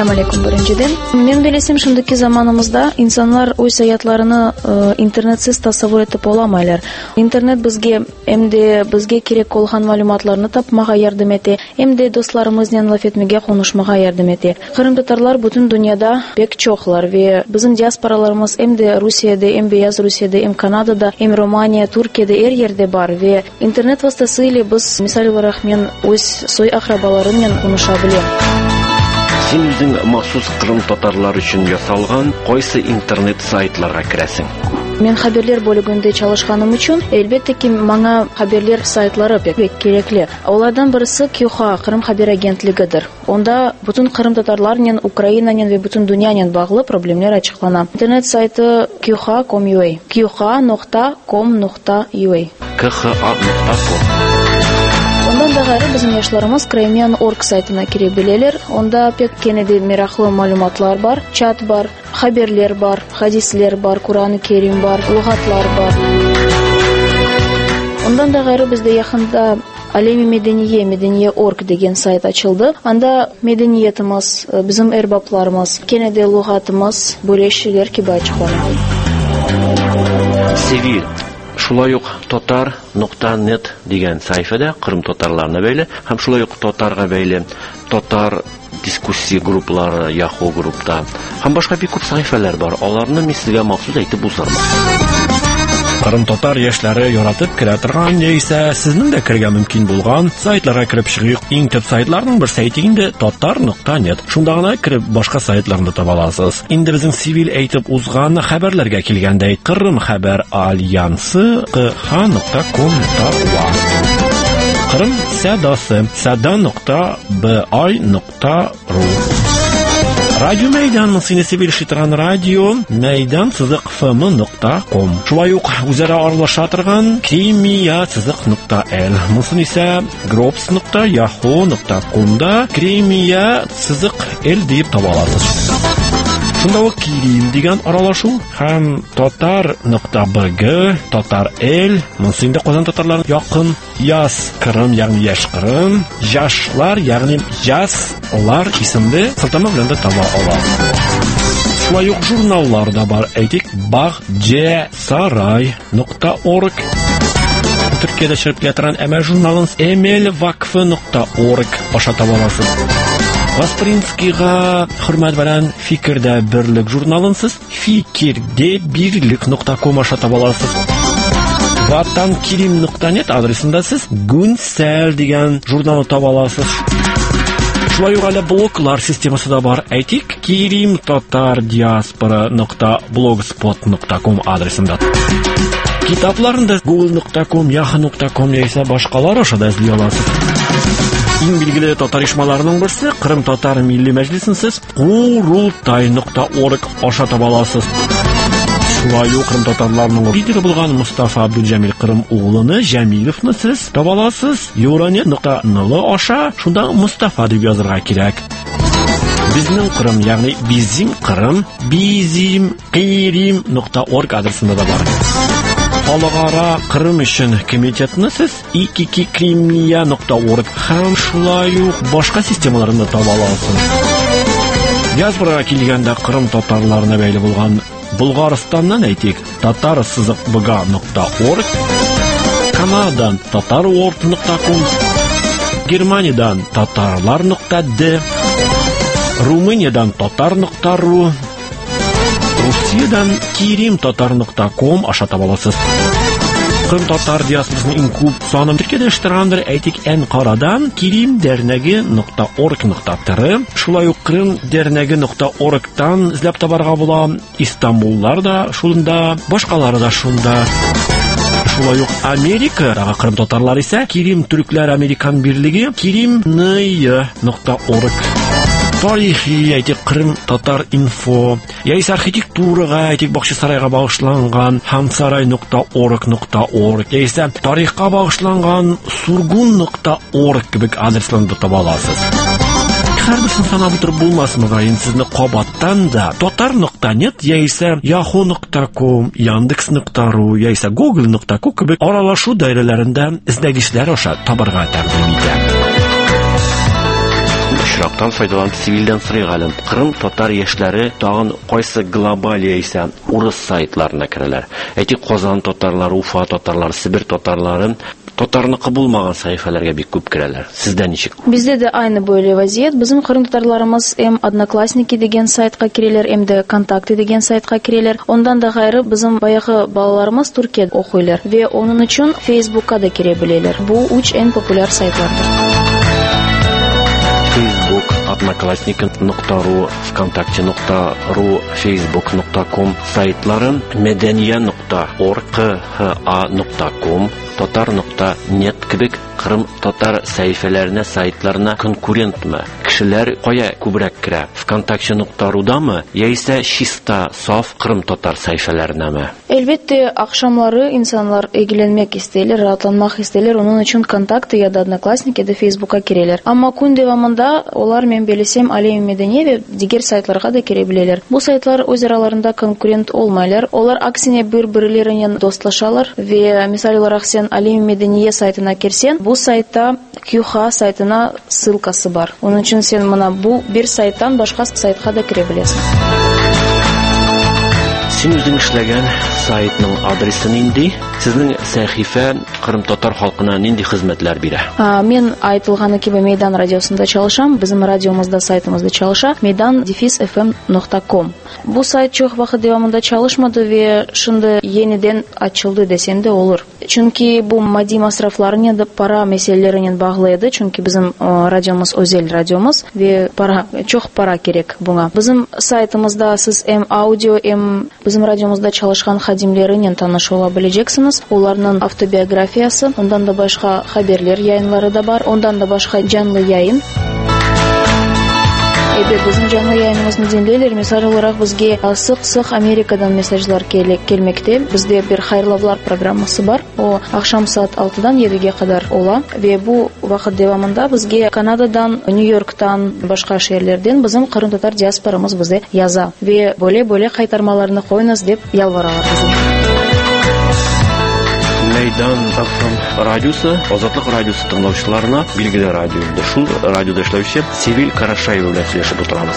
Ассаляму алейкум беренчеден. Мен белесем, шундый заманымызда инсанлар уй саятларыны интернетсез тасаввур итеп аламайлар. Интернет безгә кирәк булган мәгълүматларны тапмага ярдәм итә, әмдә дусларыбызның лаф этмәгә конышмага ярдәм итә. Кырым татарлар бөтен дөньяда бек чоклар ве безнең диаспораларыбыз әмдә Русиядә, әмбияз Русиядә, Канадада, Романия, Туркиядә ердә бар ве интернет васитасыйлы без мисал буларак мен үз сой ахрабаларым белән коныша беләм. Син үзең махсус Кырым татарлары өчен ясалган кайсы интернет сайтларга керәсең? Мен хәбәрләр бүлегендә çalışганым өчен, әлбәттә ки, моңа хәбәрләр сайтлары бик кирәкле. Алардан берсе QH Кырым хәбәр агентлыгыдыр. Онда бөтен Кырым татарларының, Украинаның ва бөтен дөньяның баглы проблемалар ачыклана. Интернет сайты qh.com.ua. qh.com.ua. qh.com. Ondan da gayrı bizim yaşlarımız Kremyan.org saytına kirip bileler. Onda pek kenedi meraklı malumatlar var, chat var, haberler var, hadisler var, Kur'an-ı Kerim var, lügatlar var. Ondan da gayrı bizde yakında Alemi Medeniye.org деген сайт açıldı. Анда medeniyetimiz, bizim erbaplarımız, kenedi lügatımız, böyleşiler ki açıklanıyor. Sevil. Шулай ук tatar.net дигән сайфада Кырым татарларына бәйле һәм шулай ук татарга бәйле татар дискуссия групплары Yahoo группта һәм башка бик күп сайфалар бар. Аларны мин сезгә махсус әйтеп узармын. Кырым татар яшьләре яратып керә торган яисә сезнең дә кергә мөмкин булган сайтларга кирип чыгыйк. Иң төп сайтларның бер сайты инде tatar.net. Шунда гына кирип башка сайтларны таба аласыз. Инде безнең сивил әйтеп узган хәбәрләргә килгәндә Кырым хәбәр альянсы qh.com.ua. Кырым сәдасы sada.bi.ru. Радио Мәйдан сине сибелши торган радио Мәйдан-fm.com. Шулай ук үзара аралаша торган krimiya.l. Мосын исә groups.yahoo.com-да krimiya.l дип таба аласыз. Шунда ук Кирим дигән аралашу һәм tatar.bg, tatar.l, мосын инде Казан татарлары якын, яз Кырым ягъни яшь Кырым, яшьлар ягъни яслар исемле сылтама белән дә таба аласыз. Шулай ук журналлар да бар, әйтик, bagjesaray.org. Төркиядә чыгып килә торган әмә журналын emelvakfı.org аша таба аласыз. Вастринскийга хөрмәт белән фикердә берлек журналынсыз fikirde1lik.com аша таба аласыз. vatankirim.net адресында сез Гүнсәл дигән журналны таба аласыз. Шулай ук әле блоглар системасы да бар. Әйтик, kirimtatardiaspora.blogspot.com адресында. Китапларында google.com, yahoo.com яисә башкалар аша да эзли аласыз. Иң билгеле татар ишмаларының берсе Кырым татар милли мәҗлисен сез qurultay.org аша таба аласыз. Шулай ук Кырым татарларының лидеры булган Мустафа Абдулҗамил Кырым углыны Җәмиловны сез таба аласыз. Euronet.nl аша шунда Мустафа дип язырга кирәк. Безнең Кырым, ягъни Bizim Кырым, bizimqirim.org адресында да бар. Халыкара Кырым өчен комитетны сез ikikkrimiya.org һәм шулай ук башка системаларында таба аласыз. Диаспорага килгәндә Кырым татарларына бәйле булган Булгарстаннан әйтик, tatar.bg.org, Канададан tatarworld.com, Германиядән tatarlar.d, Румыниядән tatar.ru, Русиядән kirimtatar.com аша таба аласыз. Кырым татар диаспорасының иң күп саны Төркиядә эштергәндер, әйтик, Анкарадан kirimdernegi.org.tr, шулай ук kirimdernegi.org-тан эзләп табарга була. Истанбуллар да шунда, башкалары да шунда. Шулай ук Америкадагы Кырым татарлары исә Кирим Түркләр Американ бирлеге kirimny.org. Тарихи, әйтик, Кырым татар инфо, яисә архитектурага, әйтик, Бакчасарайга багышланган hamsaray.org.org, яисә тарихка багышланган surgun.org кебек адресларны таба аласыз. Һәрберсен санап утырып булмасмы, сезне кабаттан да tatar.net яисә yahoo.com, yandex.ru яисә google.com кебек аралашу даирәләрендә эзләгечләр аша табарга тәкъдим итә. Очрактан файдаланып цивилдән сорый галим. Кырым татар яшьләре тагын кайсы глобаль яисә урыс сайтларына керәләр. Әйтик, Казан татарлары, Уфа татарлары, Сибир татарлары татарныкы булмаган сәхифәләргә бик күп керәләр. Сездә ничек? Бездә дә айны бөйле вазият. Безнең кырым татарларымыз Одноклассники дигән сайтка керәләр, дә Контакты дигән сайтка керәләр. Ондан да гайры безнең баягы балаларымыз Төркиядә укыйлар вә onun өчен Facebookка да керә беләләр. Бу үч эн популяр сайтлардыр. Facebook, Одноклассники.ру, ВКонтакте.ру, Facebook.com сайтлары, Medeniya.org.ha.com, Tatar.net кебек Кырым татар сәхифәләренә, сайтларына конкурентмы? Кешеләр кая күбрәк керә? ВКонтакте.рудамы яисә чиста, саф Кырым татар сәхифәләренәме? Әлбәттә, акшамлары инсанлар игеленмәк истәләр, ратланмак истәләр, onun өчен Контакты я да Одноклассники да Facebookка керәләр. Әмма көн дәвамында олар мен белесем Алем Медения дигәр сайтларга да керә беләләр. Бу сайтлар үз араларында конкурент олмайлар. Олар аксине бер-бирләреннән досташалар вә мисал olarak sen Алем Медения сайтына керсен, бу сайтта QH сайтына ссылкасы бар. Onun өчен сен моны бу бер сайттан башка сайтка да керә беләсең. Син үзең эшләгән сайтның адресын нинди? Сезнең сәхифә Кырым татар халкына нинди хезмәтләр бирә? Мен айтылганы кебе Мейдан радиосында çalışам. Безнең радиомызда, сайтымызда çalışа. Meydan-fm.com. Бу сайт чөк вакыт дәвамында çalışмады вә шунда yeniden ачылды десем дә olur. Чөнки бу мади масрафларны да пара мәсьәләләреннән баглы иде. Чөнки безнең радиомыз өзел радиомыз вә пара чөк пара кирәк буңа. Безнең сайтымызда сез аудио, безнең радиомызда çalışкан хадимләреннән таныша беләҗәксез. Уларның автобиографиясы, ондан да башка хәбәрләр яйынлары да бар, ондан да башка җанлы яйын. Безнең җанлы яйынымызны dinlәйләр. Мисал olarak безгә сык-сык Америкадан месседжлар килмәктә. Бездә бер хайрлаулар программасы бар. О ахшам саат 6-дан 7-гә кадәр ола. Вә бу вакыт дәвамында безгә Канададан, Нью-Йорктан, башка шәһәрләрдән безнең кырым татар диаспорамыз безгә яза. Вә боле кайтармаларны койныгыз дип ялваралар безгә. Мейдан ФМ радиосы, Азатлык радиосы тыңлаучыларына билгеле радио. Шул радиода эшләүче Севил Карашаева белән сөйләшеп утырабыз.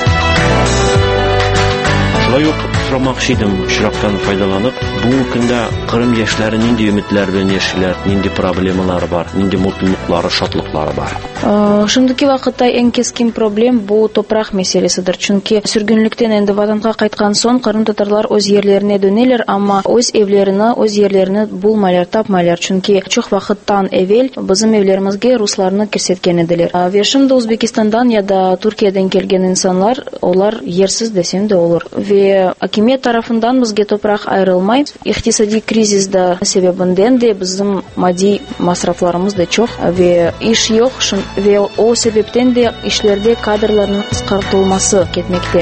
Шулай ук сорамакчы идем, очрактан файдаланып, бу көндә Кырым яшьләре нинди өметләр белән яшиләр, нинди проблемалары бар, нинди мутлыклары, шатлыклары бар? Шундый вакытта эң кескин проблем бу топрак мәсьәлесидер. Чөнки сөргенлектән инде ватанга кайткан соң Кырым татарлар үз ерләренә дөнеләр, әмма үз евләренә, үз ерләренә булмайлар, тапмайлар. Чөнки чөк вакыттан әвел безнең евләремезгә русларны күрсәткән иделәр. Вә шунда Үзбекстандан я да Төркиядән килгән инсанлар, олар ерсез десем дә olur. Вә хакимият тарафындан безгә топрак айрылмай, икътисади кризисда сәбәбеннән дә безнең мади масрафларымыз да чөк, вә иш юк. Ve o sebepten de işlerde kadrlarının kısaltılması ketmekte.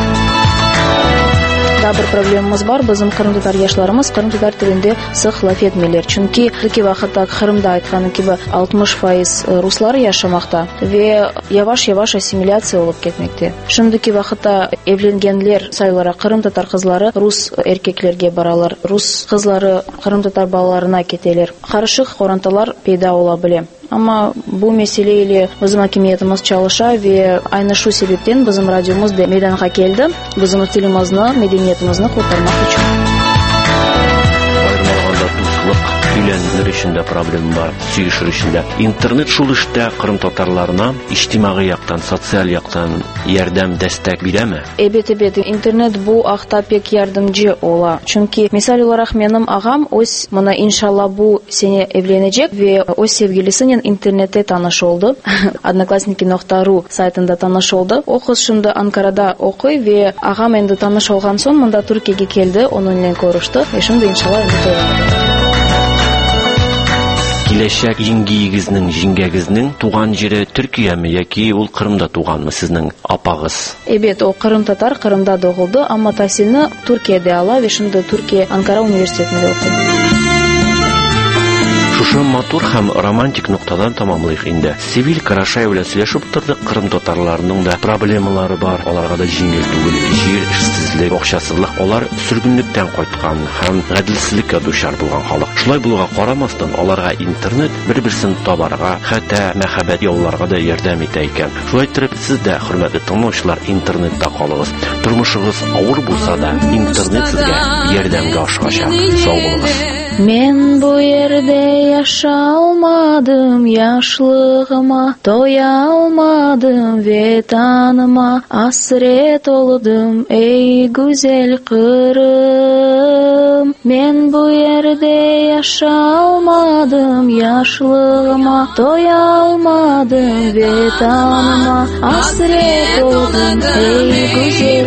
Daha bir problemimiz var. Bizim Kırım tatar yaşlarımız Kırım tatar tilinde sık laf etmeler. Çünkü ki vakitte Kırım'da aytkanı gibi 60% Ruslar yaşamakta ve yavaş assimilyatsiya olup ketmekte. Şimdiki vakitte evlengenler sayılara Kırım tatar kızları Rus erkeklerge baralar. Rus kızları Kırım tatar balalarına keteler. Karışık korantalar peyda olabilir. Ama bu meseleyle bizim hakimiyetimiz çalışa ve aynı şu sebepten bizim radyomuz da meydana geldi. Bizim tilimizni, medeniyetimizni kurtarmak için. Ayrılmaganda dostluk, үйләнүләр өчендә проблема бар, сөйләшер өчендә. Интернет шул эштә Кырым татарларына иҗтимагый яктан, социаль яктан ярдәм, дәстәк бирәме? Әбет, интернет бу акта пек ярдәмче ола. Чөнки мисал olarak менем агам үз моны иншалла бу сене evlenecek ve үз sevgilisinin интернетте таныш oldu. Одноклассники.ру сайтында таныш oldu. O кыз шунда Анкарада укый ve агам инде таныш olган соң монда Төркиягә келди, onun белән көрүште. Шунда иншалла Киләчәк җиңгәгезнең туган җире Төркиямы яки ул Кырымда туганмы сезнең апагыз? Әбет, о Кырым татар, Кырымда тугылды, әмма тәсилне Төркиядә ала, вә шунда Төркия Анкара университетында укый. Шушы матур һәм романтик нуктадан тамамлыйк инде. Севиль Карашай белән сөйләшеп тордык. Кырым татарларының да проблемалары бар. Аларга да җиңел түгел. Җир эшсезлек, акчасызлык, алар сөргенлектән кайткан һәм гаделсезлеккә дучар булган халык. Шулай булуга карамастан, аларга интернет бер-берсен табарга, хәтта мәхәббәт яуларга да ярдәм итә икән. Шулай итеп, сез дә, хөрмәтле тыңлаучылар, интернетта калыгыз. Тормышыгыз авыр булса да, интернет сезгә ярдәмгә ашыгачак. Сау булыгыз. Мен бу yerде yaşa almadım yaşlığıma, toya almadım vetanıma, hasret oldum ey güzel Kırım. Men bu yerde yaşa almadım yaşlığıma, toya almadım vetanıma, hasret oldum ey güzel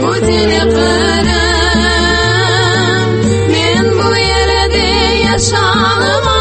Kırım. Yaşanma